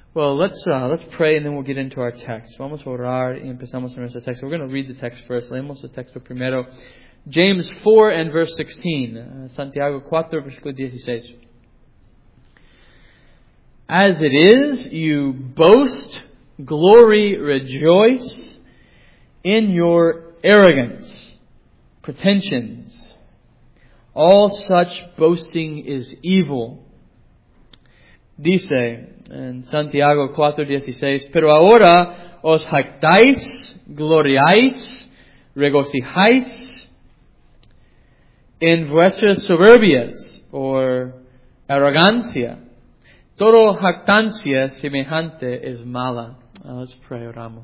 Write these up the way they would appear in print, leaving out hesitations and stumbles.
Well, let's pray and then we'll get into our text. Vamos a orar y empezamos en nuestro texto. We're going to read the text first. Leemos el texto primero. James 4 and verse 16. Santiago 4, versículo 16. As it is, you boast, glory, rejoice in your arrogance, pretensions. All such boasting is evil. Dice en Santiago 4:16, pero ahora os jactáis, gloriáis, regocijáis en vuestras soberbias o arrogancia. Todo jactancia semejante es mala. Let's pray, oramos.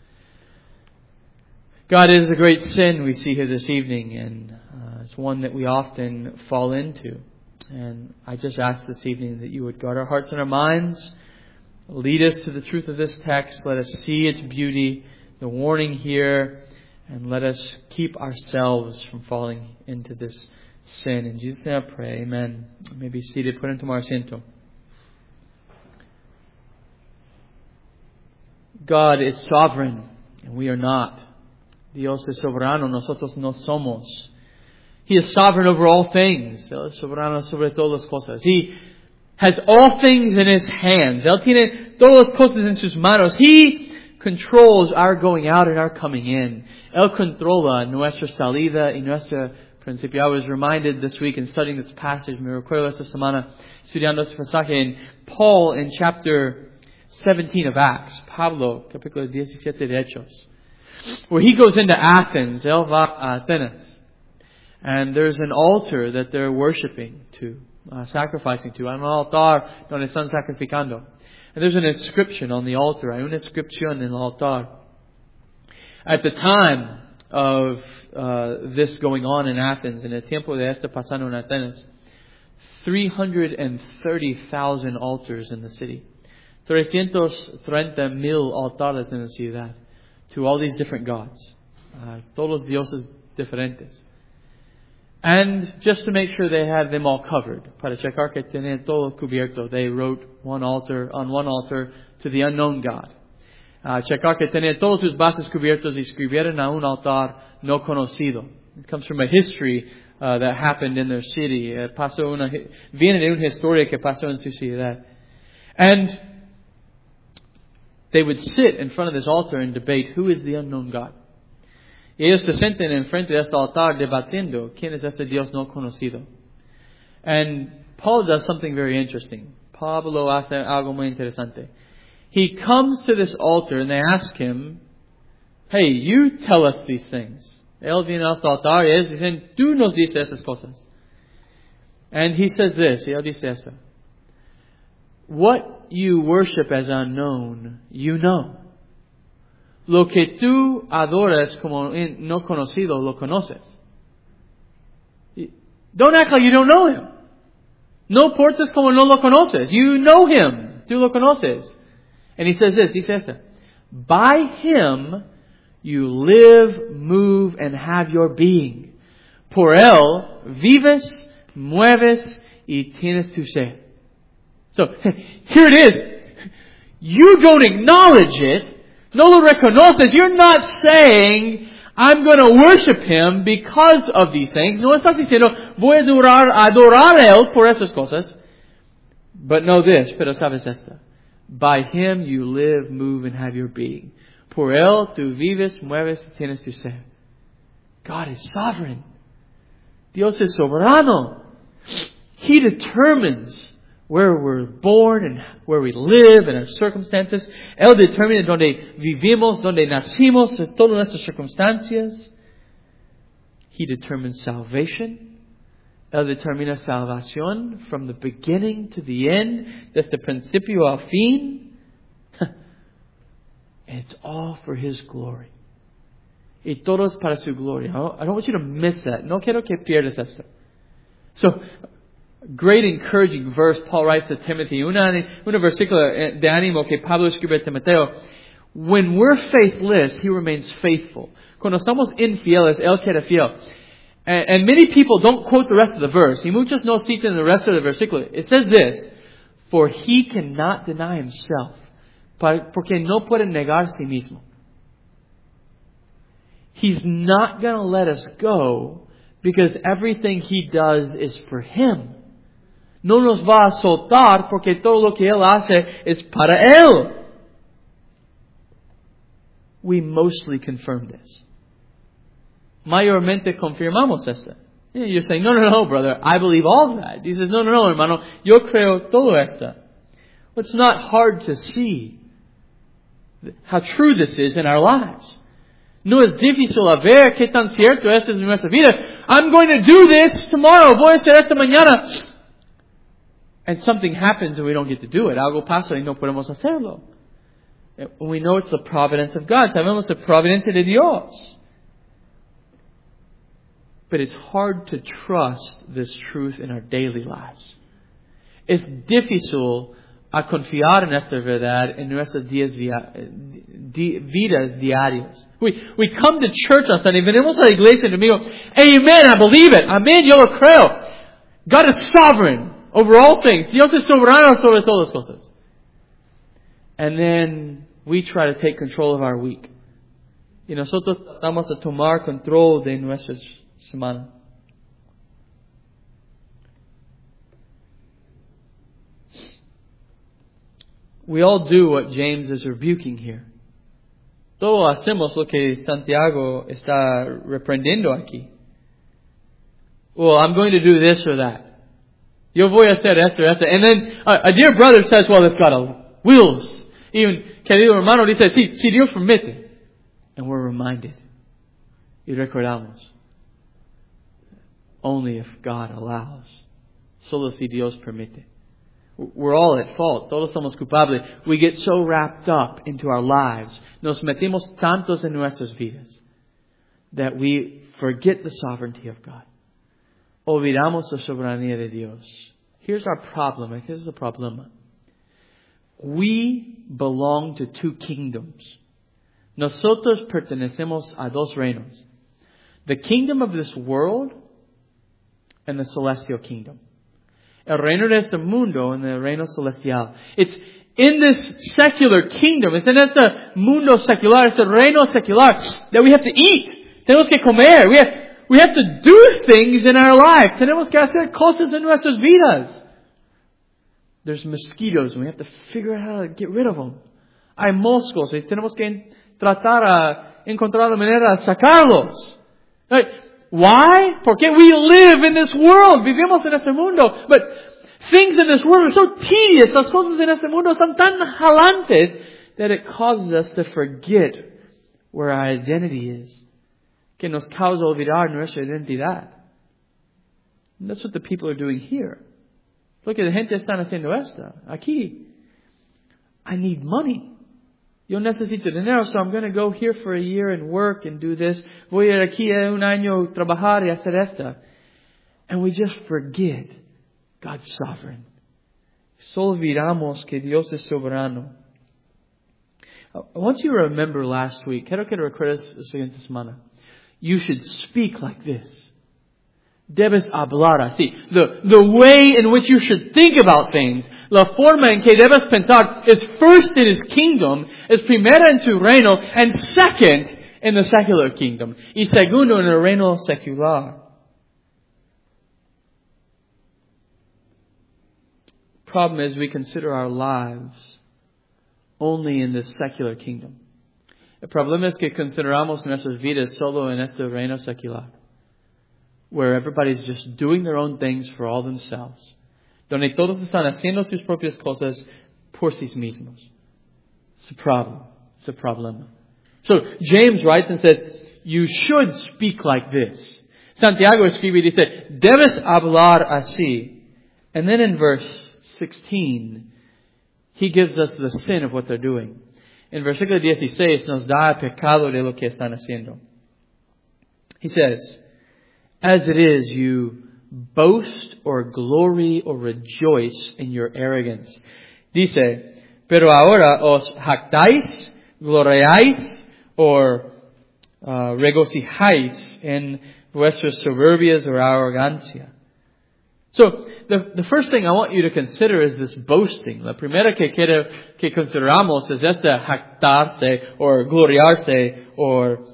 God, it is a great sin we see here this evening, and it's one that we often fall into. And I just ask this evening that you would guard our hearts and our minds, lead us to the truth of this text, let us see its beauty, the warning here, and let us keep ourselves from falling into this sin. In Jesus' name I pray, amen. You may be seated, put into our asiento. God is sovereign, and we are not. Dios es soberano, nosotros no somos. He is sovereign over all things. Él es soberano sobre todas las cosas. He has all things in His hands. Él tiene todas las cosas en sus manos. He controls our going out and our coming in. Él controla nuestra salida y nuestra principio. I was reminded this week in studying this passage, me recuerdo esta semana estudiando este pasaje en Paul in chapter 17 of Acts. Pablo, capítulo 17 de Hechos. Where he goes into Athens. Él va a Atenas. And there's an altar that they're worshiping to, sacrificing to. Hay un altar donde están sacrificando. And there's an inscription on the altar. Hay una inscripción en el altar. At the time of this going on in Athens, en el tiempo de esto pasando en Atenas, 330,000 altars in the city. 330,000 altares en la ciudad. To all these different gods. Todos los dioses diferentes. And just to make sure they had them all covered, para checar que tenían todo cubierto, they wrote on one altar to the unknown God. Checar que tenían todos sus bases cubiertos y escribieron a un altar no conocido. It comes from a history that happened in their city. Viene de una historia que pasó en su ciudad. And they would sit in front of this altar and debate who is the unknown God. Y ellos se sienten enfrente de este altar debatiendo quién es ese Dios no conocido. And Paul does something very interesting. Pablo hace algo muy interesante. He comes to this altar and they ask him, hey, you tell us these things. Él viene a este altar y ellos dicen, tú nos dices esas cosas. And he says this, y él dice esto. What you worship as unknown, you know. Lo que tú adoras como no conocido, lo conoces. Don't act like you don't know Him. No portes como no lo conoces. You know Him. Tú lo conoces. And he says this, dice esto. By Him you live, move, and have your being. Por Él vives, mueves, y tienes tu ser. So, here it is. You don't acknowledge it. No lo reconoces. You're not saying, I'm going to worship Him because of these things. No estás diciendo, voy a adorar a Él por esas cosas. But know this, pero sabes esta. By Him you live, move, and have your being. Por Él tú vives, mueves, y tienes tu ser. God is sovereign. Dios es soberano. He determines where we're born and where we live and our circumstances. Él determina donde vivimos, donde nacimos, en todas nuestras circunstancias. He determines salvation. Él determina salvación from the beginning to the end, desde principio al fin. And it's all for His glory. Y todo es para su gloria. I don't want you to miss that. No quiero que pierdas esto. So, great encouraging verse Paul writes to Timothy. Una versículo de ánimo que Pablo escribe a Timoteo. When we're faithless, He remains faithful. Cuando estamos infieles, Él queda fiel. And many people don't quote the rest of the verse. Y muchos no citan the rest of the versículo. It says this. For He cannot deny Himself. porque no puede negar sí mismo. He's not going to let us go because everything He does is for Him. No nos va a soltar porque todo lo que Él hace es para Él. We mostly confirm this. Mayormente confirmamos esto. You're saying, no, brother, I believe all that. He says, no, hermano, yo creo todo esto. Well, it's not hard to see how true this is in our lives. No es difícil a ver qué tan cierto esto es en nuestra vida. I'm going to do this tomorrow. Voy a hacer esto mañana. And something happens and we don't get to do it. Algo pasa y no podemos hacerlo. We know it's the providence of God. Sabemos la providencia de Dios. But it's hard to trust this truth in our daily lives. Es difícil a confiar en esta verdad en nuestras vidas diarias. We come to church on Sunday, venimos a la iglesia y domingo, amen, I believe it, amen, yo lo creo. God is sovereign over all things. Dios es soberano sobre todas las cosas. And then we try to take control of our week. Y nosotros tratamos de tomar control de nuestras semanas. We all do what James is rebuking here. Todos hacemos lo que Santiago está reprendiendo aquí. Well, I'm going to do this or that. Yo voy a hacer esto. And then a dear brother says, well, it's got wheels. Even querido hermano dice, si Dios permite. And we're reminded. Y recordamos. Only if God allows. Solo si Dios permite. We're all at fault. Todos somos culpables. We get so wrapped up into our lives. Nos metimos tantos en nuestras vidas that we forget the sovereignty of God. Olvidamos la soberanía de Dios. Here's our problem. Here's the problema. We belong to two kingdoms. Nosotros pertenecemos a dos reinos. The kingdom of this world and the celestial kingdom. El reino de este mundo and el reino celestial. It's in this secular kingdom. It's in este mundo secular, este reino secular that we have to eat. Tenemos que comer. We have to do things in our life. Tenemos que hacer cosas en nuestras vidas. There's mosquitoes and we have to figure out how to get rid of them. Hay moscos y tenemos que tratar a encontrar la manera de sacarlos. Why? Porque we live in this world. Vivimos en este mundo. But things in this world are so tedious. Las cosas en este mundo son tan jalantes that it causes us to forget where our identity is. Que nos causa olvidar nuestra identidad. And that's what the people are doing here. Lo que la gente están haciendo esto. Aquí. I need money. Yo necesito dinero, so I'm going to go here for a year and work and do this. Voy a ir aquí un año trabajar y hacer esto. And we just forget God's sovereign. So olvidamos que Dios es soberano. I want you to remember last week. Quiero que recuerdes la siguiente semana. You should speak like this. Debes hablar así. The way in which you should think about things, la forma en que debes pensar is first in His kingdom, es primera en su reino, and second in the secular kingdom. Y segundo en el reino secular. Problem is we consider our lives only in this secular kingdom. El problema es que consideramos nuestras vidas solo en este reino secular, where everybody's just doing their own things for all themselves. Donde todos están haciendo sus propias cosas por sí mismos. It's a problem. It's a problem. So James writes and says, you should speak like this. Santiago escribe y dice, debes hablar así. And then in verse 16, he gives us the sin of what they're doing. En versículo 16 nos da el pecado de lo que están haciendo. He says, as it is, you boast or glory or rejoice in your arrogance. Dice, pero ahora os jactáis, gloriáis o regocijáis en vuestras soberbias o arrogancia. So, the first thing I want you to consider is this boasting. La primera que consideramos es esta jactarse, or gloriarse, or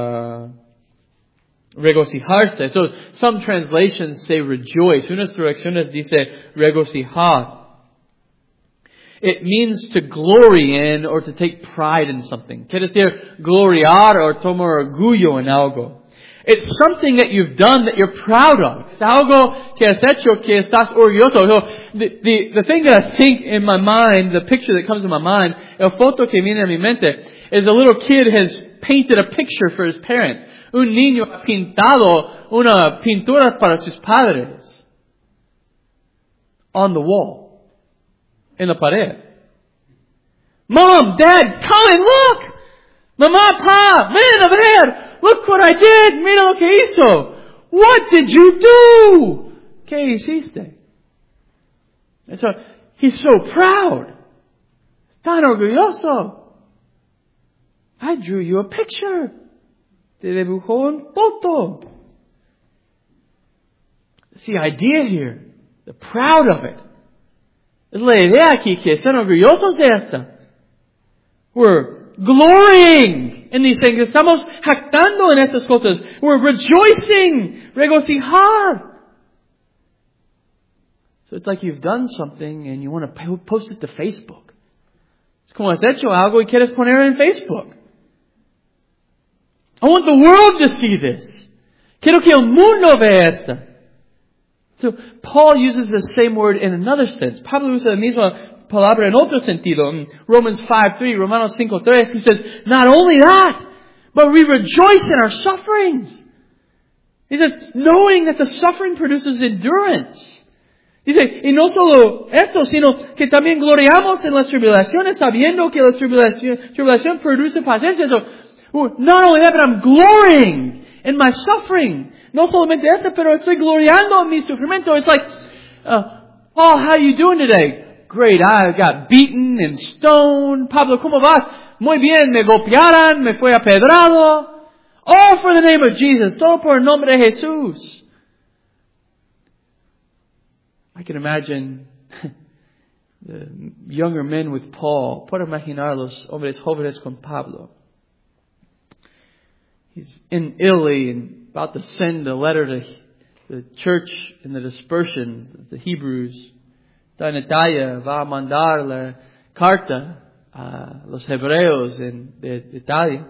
regocijarse. So, some translations say rejoice. Unas traducciones dice regocijar. It means to glory in or to take pride in something. Quiere decir gloriar or tomar orgullo en algo. It's something that you've done that you're proud of. It's algo que has hecho que estás orgulloso. So the thing that I think in my mind, the picture that comes to my mind, el foto que viene a mi mente, is a little kid has painted a picture for his parents. Un niño ha pintado una pintura para sus padres on the wall, en la pared. Mom, Dad, come and look! Mamá, Pa, ven a ver! Look what I did! Mira lo que hizo! What did you do? ¿Qué hiciste? And so, he's so proud. Tan orgulloso. I drew you a picture. Te dibujó un foto. It's the idea here. They're proud of it. Es la idea aquí que están orgullosos de esta. We're glorying in these things. Estamos jactando en estas cosas. We're rejoicing. Regocijar. So it's like you've done something and you want to post it to Facebook. Es como has hecho algo y quieres poner en Facebook. I want the world to see this. Quiero que el mundo vea esta. So Paul uses the same word in another sense. Pablo usa la misma palabra en otro sentido. In Romans 5:3, Romanos 5:3, he says, not only that, but we rejoice in our sufferings. He says, knowing that the suffering produces endurance. Dice, y no solo esto, sino que también gloriamos en las tribulaciones, sabiendo que la tribulación produce paciencia. So, not only that, but I'm glorying in my suffering. No solamente esto, pero estoy gloriando en mi sufrimiento. It's like, Paul, how are you doing today? Great, I got beaten and stoned. Pablo, ¿cómo vas? Muy bien, me golpearon, me fue apedrado. All for the name of Jesus. Todo por el nombre de Jesús. I can imagine the younger men with Paul. Puedo imaginar los hombres jóvenes con Pablo. He's in Italy and about to send a letter to the church in the dispersion, the Hebrews. Está en Italia, va a mandar la carta a los hebreos de Italia.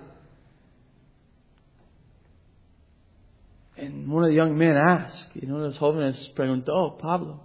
And one of the young men asked, uno de los jóvenes preguntó, Pablo,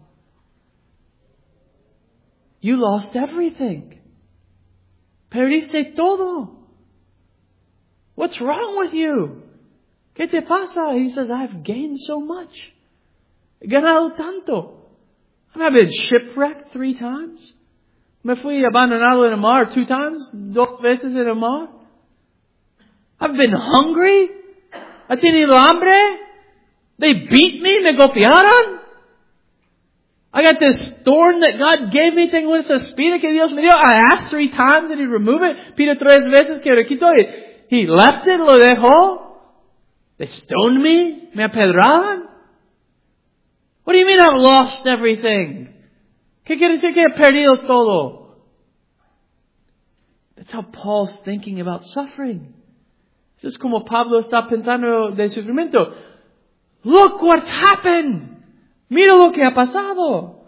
you lost everything. Perdiste todo. What's wrong with you? ¿Qué te pasa? He says, I've gained so much. He ganado tanto. I've been shipwrecked 3 times. Me fui abandonado en el mar 2 times. 2 veces en el mar. I've been hungry. He tenido hambre. They beat me. Me golpearon. I got this thorn that God gave me. Tengo esa espina que Dios me dio. I asked 3 times and He removed it. Pido 3 veces que lo quitó. He left it, lo dejó. They stoned me. Me apedraron. What do you mean I've lost everything? ¿Qué quiere decir que he perdido todo? That's how Paul's thinking about suffering. Eso es como Pablo está pensando de sufrimiento. Look what's happened. Mira lo que ha pasado.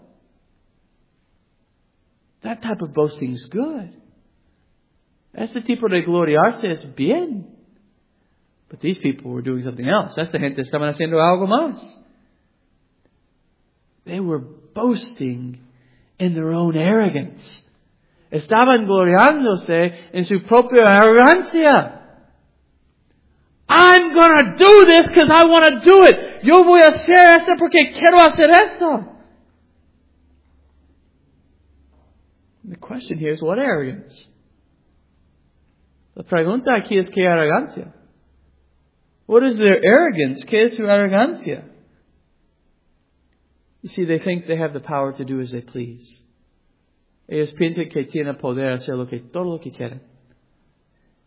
That type of boasting is good. Este tipo de gloriarse es bien. But these people were doing something else. Esta gente estaban haciendo algo más. They were boasting in their own arrogance. Estaban gloriándose en su propia arrogancia. I'm gonna do this because I want to do it. Yo voy a hacer esto porque quiero hacer esto. The question here is, what arrogance? La pregunta aquí es, ¿qué arrogancia? What is their arrogance? ¿Qué es su arrogancia? You see, they think they have the power to do as they please. Ellos piensan que tienen poder hacer todo lo que quieren.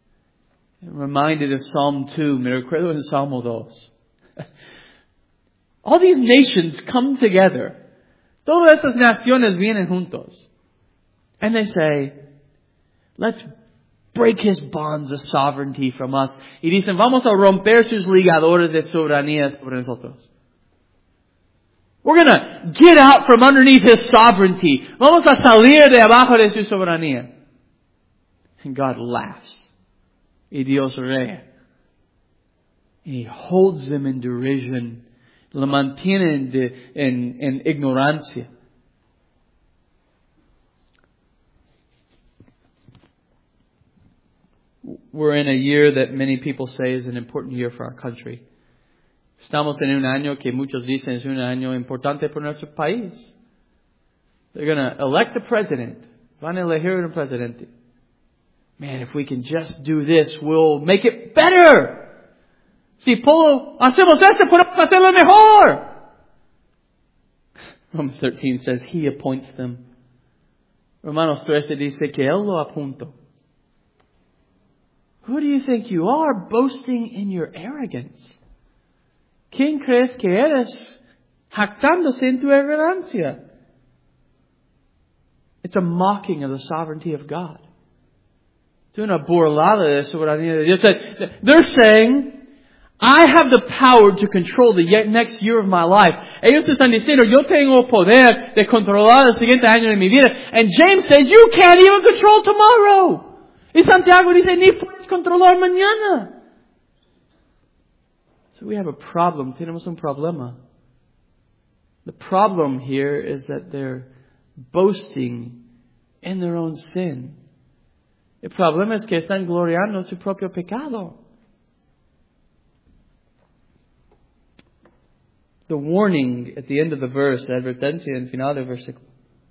I'm reminded of Psalm 2. Me recuerdo en Salmo 2. All these nations come together. Todas esas naciones vienen juntos. And they say, let's break His bonds of sovereignty from us. Y dicen, vamos a romper sus ligadores de soberanía sobre nosotros. We're going to get out from underneath His sovereignty. Vamos a salir de abajo de su soberanía. And God laughs. Y Dios ríe. And He holds them in derision. Lo mantiene en ignorancia. We're in a year that many people say is an important year for our country. Estamos en un año que muchos dicen es un año importante para nuestro país. They're going to elect a president. Van a elegir un presidente. Man, if we can just do this, we'll make it better. Si hacemos esto, podemos hacerlo mejor. Romans 13 says He appoints them. Romanos 13 dice que Él lo apuntó. Who do you think you are, boasting in your arrogance? ¿Quién crees que eres, jactándose en tu arrogancia? It's a mocking of the sovereignty of God. Es una burlada de la soberanía de Dios. They're saying, I have the power to control the next year of my life. Ellos están diciendo, yo tengo poder de controlar el siguiente año de mi vida. And James says, you can't even control tomorrow. Y Santiago dice, ni puedes controlar mañana. So we have a problem. Tenemos un problema. The problem here is that they're boasting in their own sin. El problema es que están gloriando su propio pecado. The warning at the end of the verse, la advertencia en final del versículo.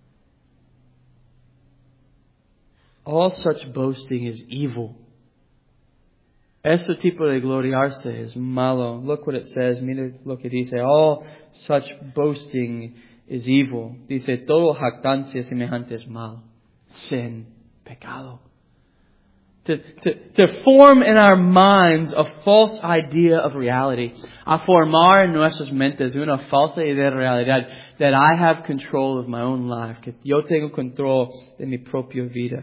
All such boasting is evil. Este tipo de gloriarse es malo. Look what it says. Mira lo que dice. All such boasting is evil. Dice, todo jactancia semejante es malo. Sin, pecado. To form in our minds a false idea of reality. A formar en nuestras mentes una falsa idea de realidad. That I have control of my own life. Que yo tengo control de mi propia vida.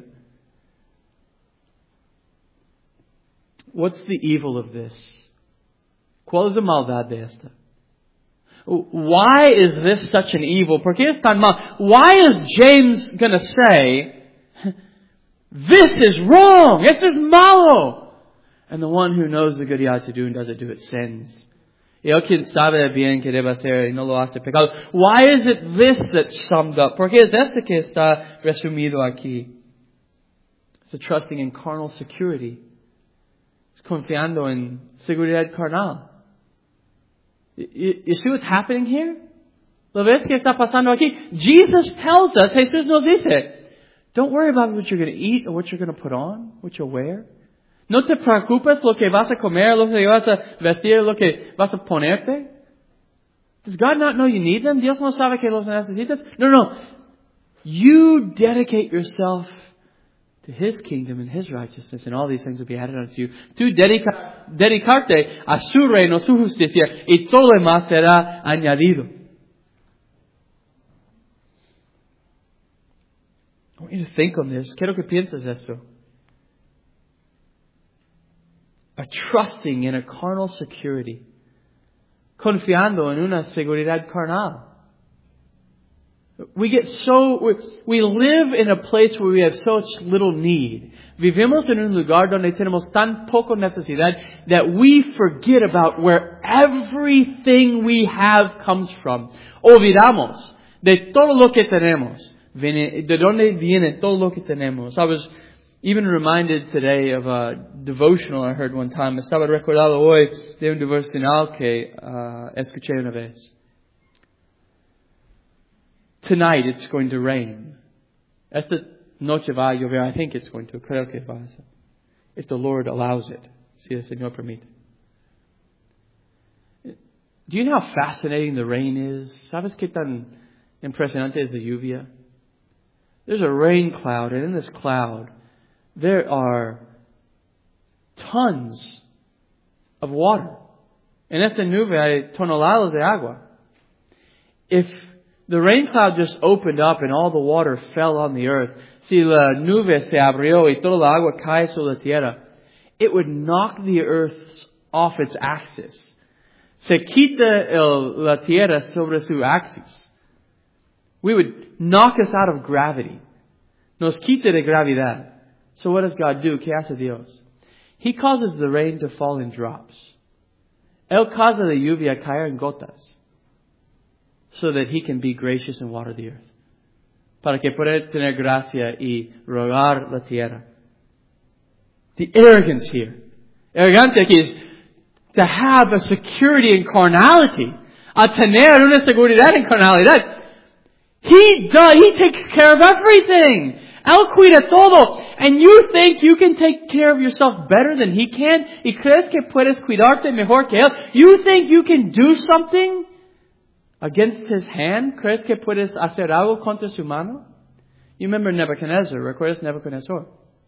What's the evil of this? ¿Cuál es la maldad de esta? Why is this such an evil? ¿Por qué es tan mal? Why is James going to say, this is wrong, this is malo? And the one who knows the good he ought to do and doesn't do it sins. Y el quien sabe bien que debe hacer y no lo hace pecado. Why is it this that's summed up? ¿Por qué es este que está resumido aquí? It's a trusting in carnal security. Confiando en seguridad carnal. You see what's happening here? ¿Lo ves que está pasando aquí? Jesus tells us, Jesús nos dice, don't worry about what you're going to eat or what you're going to put on, what you'll wear. No te preocupes lo que vas a comer, lo que vas a vestir, lo que vas a ponerte. Does God not know you need them? Dios no sabe que los necesitas? No. You dedicate yourself to His kingdom and His righteousness, and all these things will be added unto you. Tú dedicarte a su reino, su justicia, y todo lo demás será añadido. I want you to think on this. Quiero que pienses esto. A trusting in a carnal security. Confiando en una seguridad carnal. We live in a place where we have such little need. Vivimos en un lugar donde tenemos tan poco necesidad that we forget about where everything we have comes from. Olvidamos de todo lo que tenemos. De dónde viene todo lo que tenemos. I was even reminded today of a devotional I heard one time. Estaba recordado hoy de un devocional que escuché una vez. Tonight it's going to rain. Esta noche va a llover. I think it's going to. Creo que va a ser. If the Lord allows it. Si el Señor permite. Do you know how fascinating the rain is? ¿Sabes qué tan impresionante es la lluvia? There's a rain cloud, and in this cloud there are tons of water. En esta nube hay toneladas de agua. If the rain cloud just opened up and all the water fell on the earth, si la nube se abrió y toda la agua cae sobre la tierra, it would knock the earth off its axis. Se quita la tierra sobre su axis. We would knock us out of gravity. Nos quita de gravedad. So what does God do? ¿Qué hace Dios? He causes the rain to fall in drops. Él causa la lluvia caer en gotas. So that He can be gracious and water the earth. Para que pueda tener gracia y regar la tierra. The arrogance here. Arrogancia aquí is to have a security in carnality. A tener una seguridad en carnalidad. He takes care of everything. Él cuida todo. And you think you can take care of yourself better than He can? ¿Y crees que puedes cuidarte mejor que Él? You think you can do something against His hand? ¿Crees que puedes hacer algo contra su mano? You remember Nebuchadnezzar. ¿Recuerdas Nebuchadnezzar?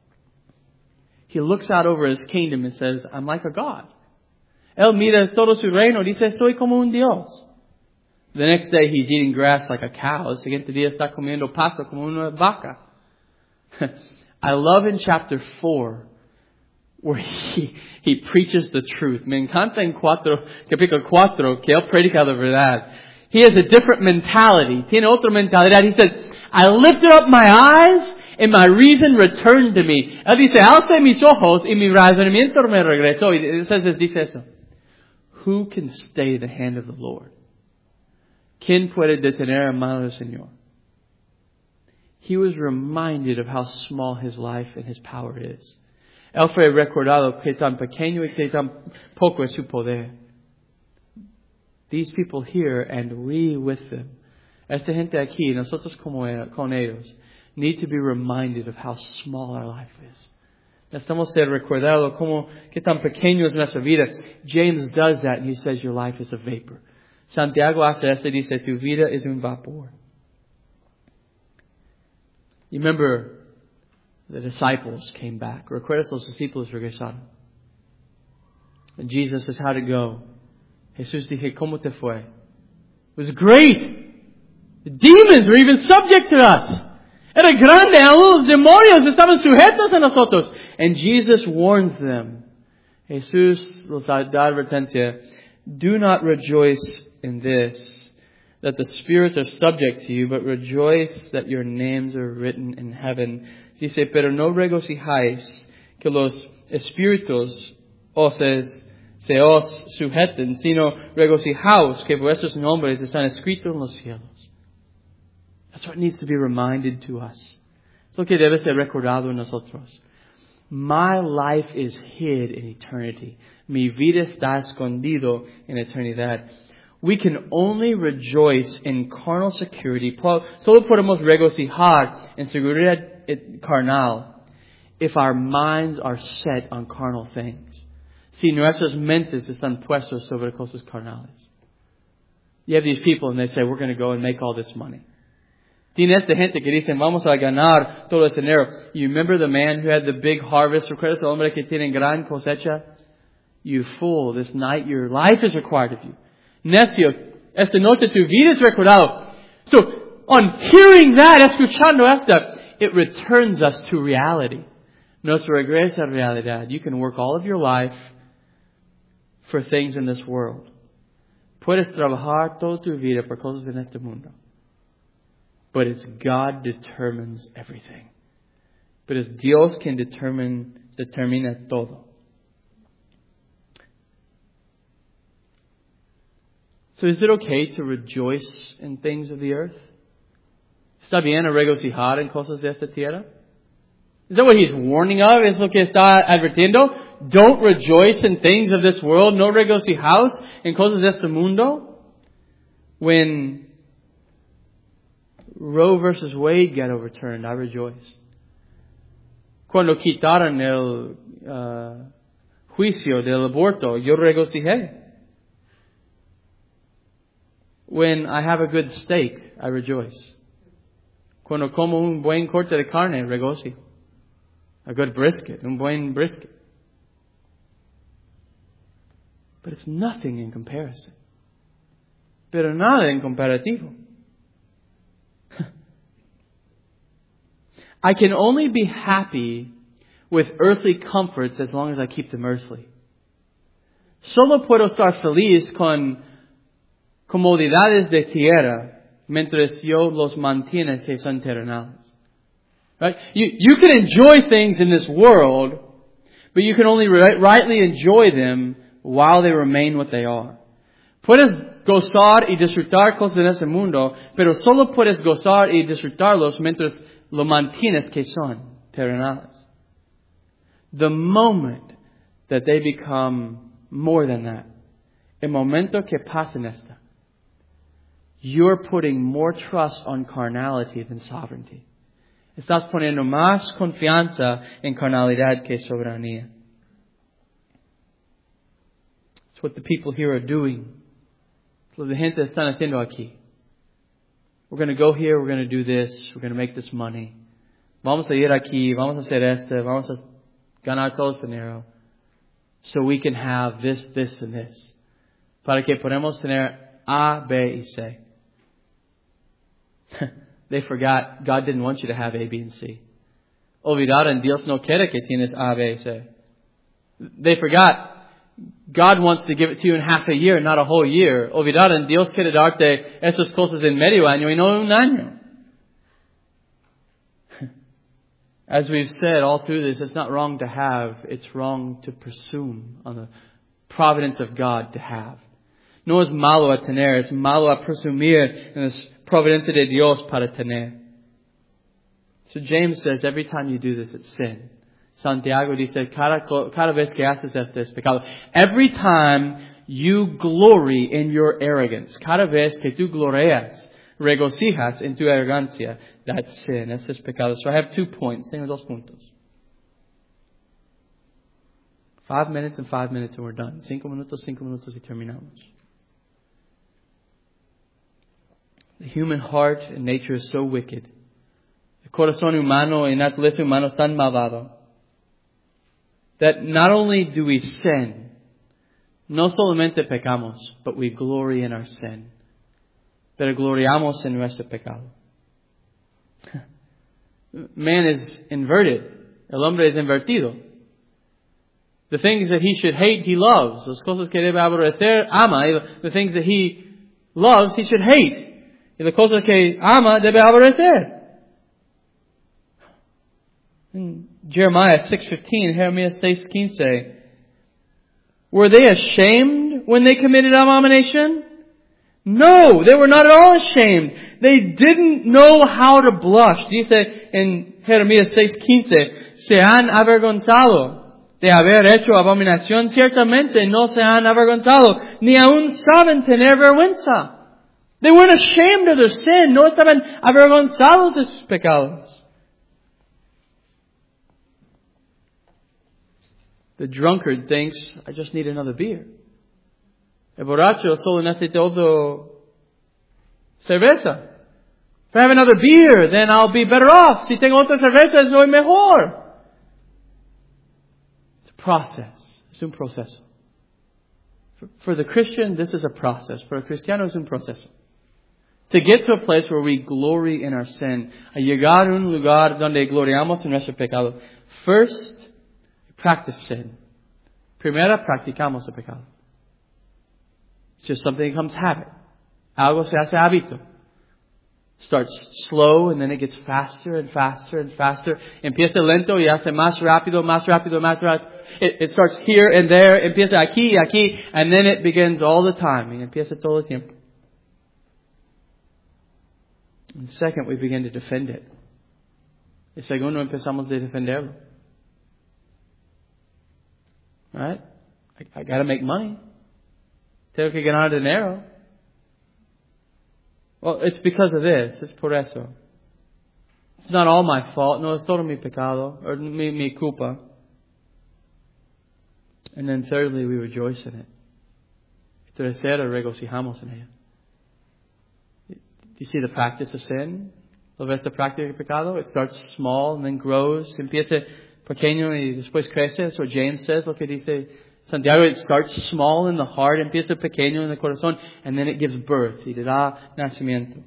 He looks out over his kingdom and says, I'm like a god. Él mira todo su reino, dice, soy como un Dios. The next day he's eating grass like a cow. El siguiente día está comiendo pasto como una vaca. I love in chapter 4 where he preaches the truth. Me encanta en capítulo 4 que él predica la verdad. He has a different mentality. Tiene otra mentalidad. He says, I lifted up my eyes and my reason returned to me. Él dice, alcé mis ojos y mi razonamiento me regresó. Y entonces dice eso. Who can stay the hand of the Lord? ¿Quién puede detener la mano del Señor? He was reminded of how small his life and his power is. Él fue recordado que tan pequeño y que tan poco es su poder. These people here and we with them, esta gente aquí, nosotros con ellos, need to be reminded of how small our life is. Necesitamos ser recordados como que tan pequeño es nuestra vida. James does that and he says your life is a vapor. Santiago hace esto y dice tu vida es un vapor. You remember the disciples came back. ¿Recuerdas los discípulos regresaron? And Jesus says, how'd it go? Jesús dije, ¿cómo te fue? It was great. The demons were even subject to us. Era grande, los demonios estaban sujetos a nosotros. And Jesus warns them. Jesús los da advertencia. Do not rejoice in this, that the spirits are subject to you, but rejoice that your names are written in heaven. Dice, pero no regocijáis que los espíritus se os sujeten, sino regocijaos que vuestros nombres están escritos en los cielos. That's what needs to be reminded to us. Es lo que debe ser recordado en nosotros. My life is hid in eternity. Mi vida está escondido en eternidad. We can only rejoice in carnal security. Solo podemos regocijar en seguridad carnal if our minds are set on carnal things. Si nuestras mentes están puestas sobre cosas carnales. You have these people and they say, we're going to go and make all this money. Tiene esta gente que dicen, vamos a ganar todo ese dinero. You remember the man who had the big harvest? ¿Recuerdas el hombre que tiene gran cosecha? You fool, this night your life is required of you. Necio, esta noche tu vida es recordado. So, on hearing that, escuchando esta, it returns us to reality. Nos regresa a realidad. You can work all of your life for things in this world. Puedes trabajar toda tu vida por cosas en este mundo. But it's God determines everything. But it's Dios quien determina todo. So is it okay to rejoice in things of the earth? ¿Está bien regocijar en cosas de esta tierra? Is that what he's warning of? ¿Es lo que está advirtiendo? Don't rejoice in things of this world. No regocijaos en cosas de este mundo. When Roe versus Wade got overturned, I rejoiced. Cuando quitaron el juicio del aborto, yo regocijé. When I have a good steak, I rejoice. Cuando como un buen corte de carne, regocijo. A good brisket, un buen brisket. But it's nothing in comparison. pero nada en comparativo. I can only be happy with earthly comforts as long as I keep them earthly. Solo puedo estar feliz con comodidades de tierra mientras yo los mantiene que son terrenales. Right? You can enjoy things in this world, but you can only rightly enjoy them while they remain what they are. Puedes gozar y disfrutar cosas en ese mundo, pero solo puedes gozar y disfrutarlos mientras lo mantienes que son terrenales. The moment that they become more than that, el momento que pasen esta, you're putting more trust on carnality than sovereignty. Estás poniendo más confianza en carnalidad que soberanía. It's what the people here are doing. It's what the gente están haciendo aquí. We're going to go here, we're going to do this, we're going to make this money. Vamos a ir aquí, vamos a hacer esto, vamos a ganar todo este dinero. So we can have this, this, and this. Para que podamos tener A, B, y C. They forgot God didn't want you to have A, B, and C. Olvidaron, Dios no quiere que tienes A, B, y C. They forgot God wants to give it to you in half a year, not a whole year. Olvidaron, Dios quiere darte esas cosas en medio año y no un año. As we've said all through this, it's not wrong to have, it's wrong to presume on the providence of God to have. No es malo a tener, es malo a presumir en la providencia de Dios para tener. So James says every time you do this, it's sin. Santiago dice, cada vez que haces esto es pecado. Every time you glory in your arrogance, cada vez que tú glorias, regocijas en tu arrogancia, that's sin. Eso es pecado. So I have 2 points. Tengo 2 puntos. 5 minutes and 5 minutes and we're done. 5 minutos y terminamos. The human heart and nature is so wicked. El corazón humano y naturaleza humana es tan malvado that not only do we sin, no solamente pecamos, but we glory in our sin. Pero gloriamos en nuestro pecado. Man is inverted. El hombre es invertido. The things that he should hate, he loves. Las cosas que debe aborrecer, ama. Y the things that he loves, he should hate. Y las cosas que ama, debe aborrecer. In Jeremiah 6:15, Jeremías 6:15. Were they ashamed when they committed abomination? No, they were not at all ashamed. They didn't know how to blush. Dice en Jeremías 6:15, se han avergonzado de haber hecho abominación. Ciertamente no se han avergonzado, ni aún saben tener vergüenza. They weren't ashamed of their sin. No estaban avergonzados de sus pecados. The drunkard thinks, I just need another beer. El borracho solo necesita otro cerveza. If I have another beer, then I'll be better off. Si tengo otra cerveza, soy mejor. It's a process. Es un proceso. For the Christian, this is a process. For a cristiano, es un proceso. To get to a place where we glory in our sin. A llegar a un lugar donde gloriamos en nuestro pecado. First, practice sin. Primero, practicamos el pecado. It's just something that becomes habit. Algo se hace hábito. Starts slow and then it gets faster and faster and faster. Empieza lento y hace más rápido, más rápido, más rápido. It starts here and there. Empieza aquí y aquí. And then it begins all the time. Y empieza todo el tiempo. And second, we begin to defend it. Y segundo, empezamos a defenderlo. Right? I got to make money. Tengo que ganar dinero. Well, it's because of this. Es por eso. It's not all my fault. No, es todo mi pecado. Or mi culpa. And then thirdly, we rejoice in it. Tercero, regocijamos en ella. Do you see the practice of sin? ¿Lo ves la práctica del pecado? It starts small and then grows. Empieza pequeño y después crece. That's what James says. Lo que dice Santiago, it starts small in the heart, empieza pequeño en el corazón, and then it gives birth. Y le da nacimiento.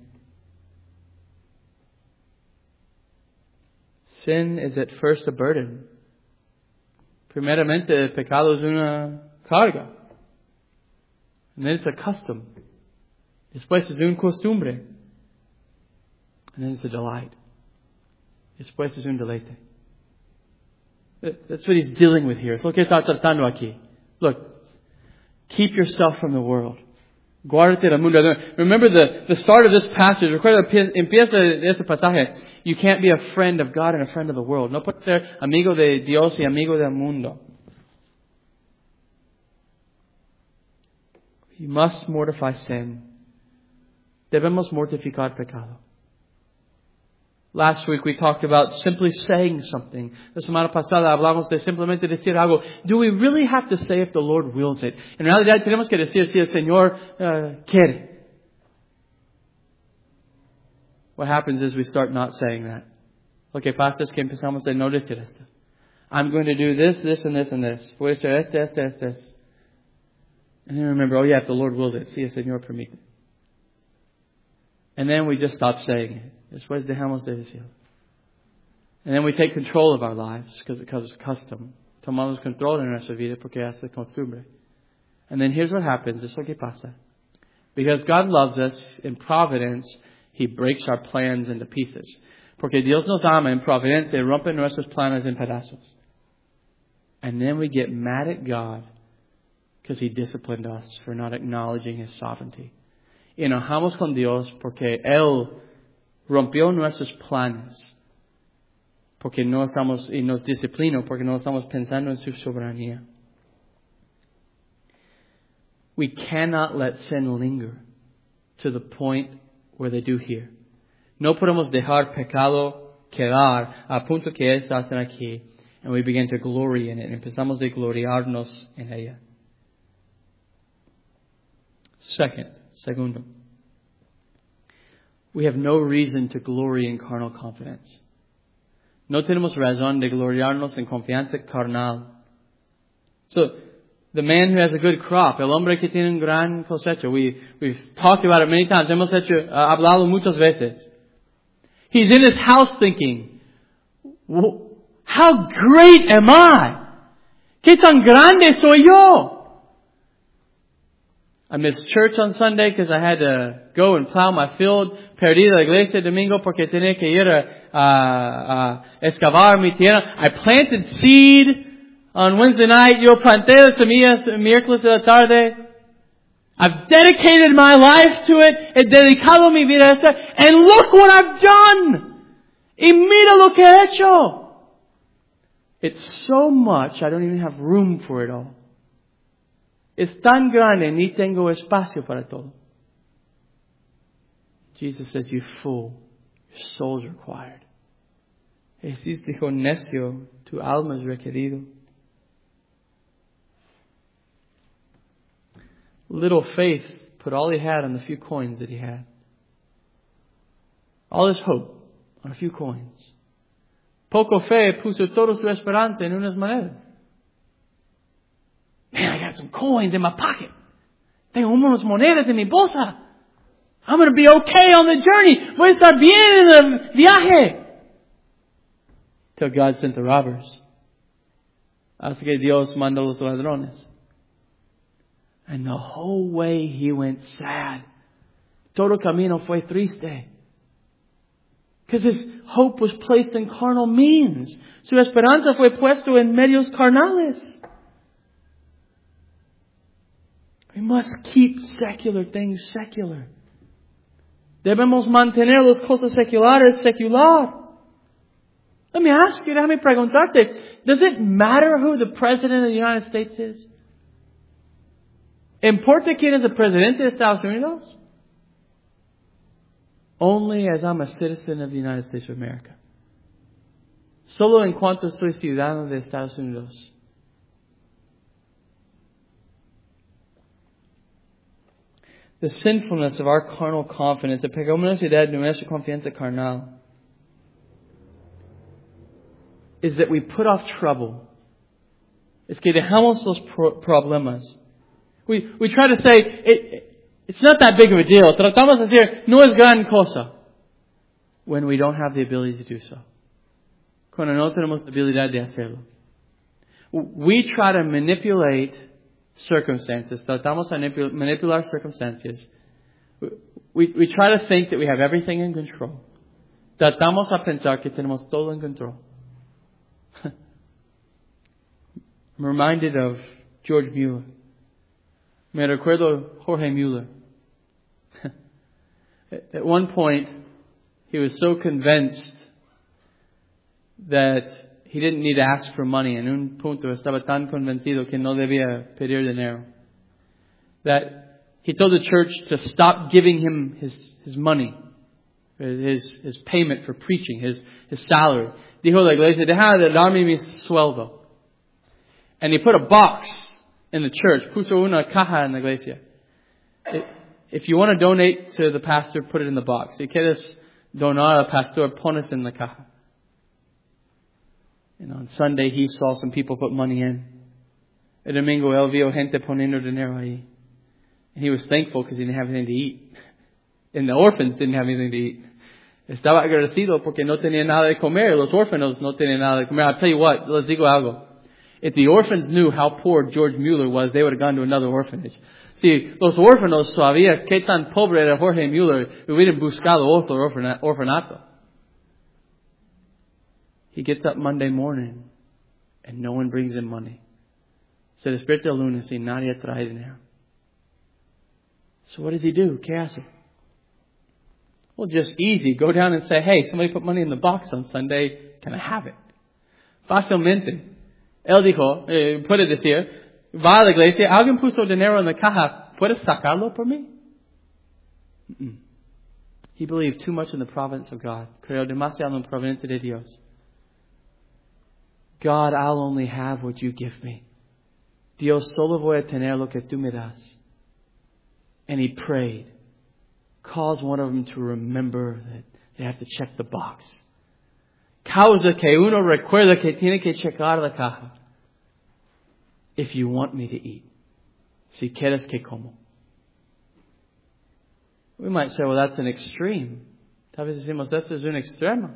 Sin is at first a burden. Primeramente, el pecado es una carga. And then it's a custom. Después es una costumbre. And then it's a delight. Después es un deleite. That's what he's dealing with here. Es lo que está tratando aquí. Look, keep yourself from the world. Guárdate del mundo. Remember the start of this passage. Recuerda, empieza de ese pasaje. You can't be a friend of God and a friend of the world. No puedes ser amigo de Dios y amigo del mundo. You must mortify sin. Debemos mortificar pecado. Last week we talked about simply saying something. La semana pasada hablamos de simplemente decir algo. Do we really have to say if the Lord wills it? En realidad tenemos que decir si el Señor quiere. What happens is we start not saying that. Lo que pasa es que empezamos a no decir esto. I'm going to do this, this, and this, and this. Voy a hacer este. And then remember, oh yeah, if the Lord wills it, si el Señor permite. And then we just stop saying it. Después dejamos de decirlo. And then we take control of our lives because it becomes custom. Tomamos control en nuestra vida porque es de costumbre. And then here's what happens. Es lo que pasa. Because God loves us in providence, He breaks our plans into pieces. Porque Dios nos ama en providencia y rompe nuestros planes en pedazos. And then we get mad at God because He disciplined us for not acknowledging His sovereignty. Y enojamos con Dios porque Él rompió nuestros planes. Porque no estamos, y nos disciplinó porque no estamos pensando en su soberanía. We cannot let sin linger to the point where they do here. No podemos dejar pecado quedar a punto que ellos hacen aquí. And we begin to glory in it. Empezamos a gloriarnos en ella. Segundo, we have no reason to glory in carnal confidence. No tenemos razón de gloriarnos en confianza carnal. So, the man who has a good crop, el hombre que tiene un gran cosecha, we've talked about it many times. Hemos hablado muchas veces. He's in his house thinking, how great am I? ¿Qué tan grande soy yo? I missed church on Sunday because I had to go and plow my field. Perdí la iglesia domingo porque tenía que ir a excavar mi tierra. I planted seed on Wednesday night. Yo planté las semillas miércoles de la tarde. I've dedicated my life to it. He dedicado mi vida a esto. And look what I've done. Y mira lo que he hecho. It's so much, I don't even have room for it all. Es tan grande, ni tengo espacio para todo. Jesus says, you fool, your soul's required. Jesús dijo, necio, tu alma es requerido. Little faith put all he had on the few coins that he had. All his hope on a few coins. Poco fe puso toda su esperanza en unas monedas. Man, I got some coins in my pocket. Tengo unas monedas en mi bolsa. I'm going to be okay on the journey. Voy a estar bien en el viaje. Till God sent the robbers. Hasta que Dios mandó los ladrones. And the whole way he went sad. Todo camino fue triste. Because his hope was placed in carnal means. Su esperanza fue puesto en medios carnales. We must keep secular things secular. Debemos mantener las cosas seculares secular. Let me ask you, déjame preguntarte, does it matter who the President of the United States is? ¿Importa quién es el presidente de Estados Unidos? Only as I'm a citizen of the United States of America. Solo en cuanto soy ciudadano de Estados Unidos. The sinfulness of our carnal confidence, la pecaminosidad de nuestra confianza carnal, is that we put off trouble es que dejamos los problemas. We try to say, it's not that big of a deal. Tratamos de decir, no es gran cosa. When we don't have the ability to do so. Cuando no tenemos la habilidad de hacerlo. We try to manipulate circumstances. Tratamos de manipular circunstancias. We try to think that we have everything in control. Tratamos a pensar que tenemos todo en control. I'm reminded of George Mueller. Me recuerdo Jorge Mueller. At one point, he was so convinced that he didn't need to ask for money. En un punto estaba tan convencido que no debía pedir dinero. That he told the church to stop giving him his money. His payment for preaching. His salary. Dijo la iglesia, deja de darme mi sueldo. And he put a box in the church. Puso una caja en la iglesia. If you want to donate to the pastor, put it in the box. Si quieres donar al pastor, pones en la caja. And on Sunday, he saw some people put money in. El domingo, él vio gente poniendo dinero ahí. And he was thankful because he didn't have anything to eat. And the orphans didn't have anything to eat. Estaba agradecido porque no tenía nada de comer. Los órfanos no tenían nada de comer. I'll tell you what, les digo algo. If the orphans knew how poor George Mueller was, they would have gone to another orphanage. Si los órfanos sabían qué tan pobre era Jorge Mueller, hubieran buscado otro orfanato. He gets up Monday morning and no one brings him money. Se despierta el lunes y nadie trae dinero. So what does he do? ¿Qué hace? Well, just easy. Go down and say, hey, somebody put money in the box on Sunday. Can I have it? Fácilmente. Él dijo, puede decir, va a la iglesia, alguien puso dinero en la caja, ¿puedes sacarlo por mí? He believed too much in the providence of God. Creo demasiado en la providencia de Dios. God, I'll only have what you give me. Dios, solo voy a tener lo que tú me das. And he prayed. Caused one of them to remember that they have to check the box. Causa que uno recuerda que tiene que checar la caja. If you want me to eat. Si quieres que como. We might say, well, that's an extreme. Tal vez decimos, eso es un extremo.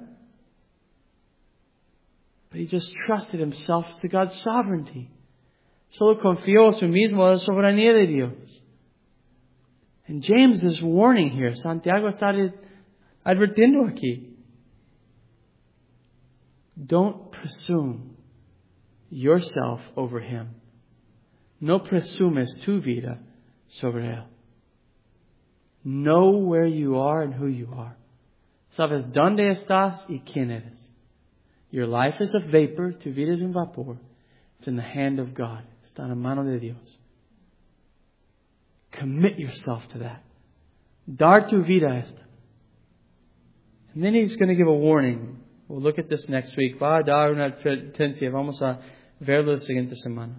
But he just trusted himself to God's sovereignty. Solo confió a sí mismo en la soberanía de Dios. And James is warning here. Santiago está advirtiendo aquí. Don't presume yourself over him. No presumes tu vida sobre él. Know where you are and who you are. Sabes dónde estás y quién eres. Your life is a vapor. Tu vida es un vapor. It's in the hand of God. Está en la mano de Dios. Commit yourself to that. Dar tu vida a esta. And then he's going to give a warning. We'll look at this next week. Va a dar una advertencia. Vamos a verlo la siguiente semana.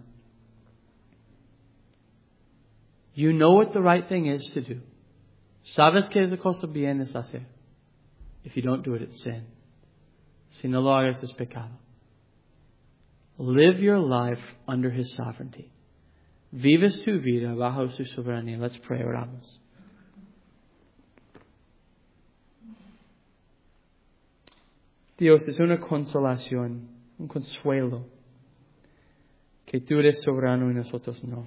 You know what the right thing is to do. Sabes que esa cosa bien es hacer. If you don't do it, it's sin. Si no lo hagas, es pecado. Live your life under his sovereignty. Vives tu vida bajo su soberanía. Let's pray. Oramos. Dios, es una consolación, un consuelo, que tú eres soberano y nosotros no.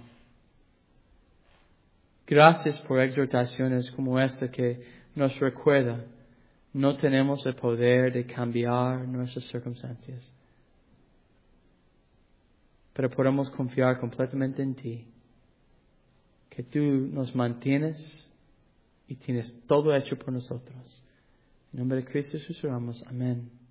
Gracias por exhortaciones como esta que nos recuerda, no tenemos el poder de cambiar nuestras circunstancias. Pero podemos confiar completamente en ti, que tú nos mantienes y tienes todo hecho por nosotros. En nombre de Cristo Jesús oramos. Amén.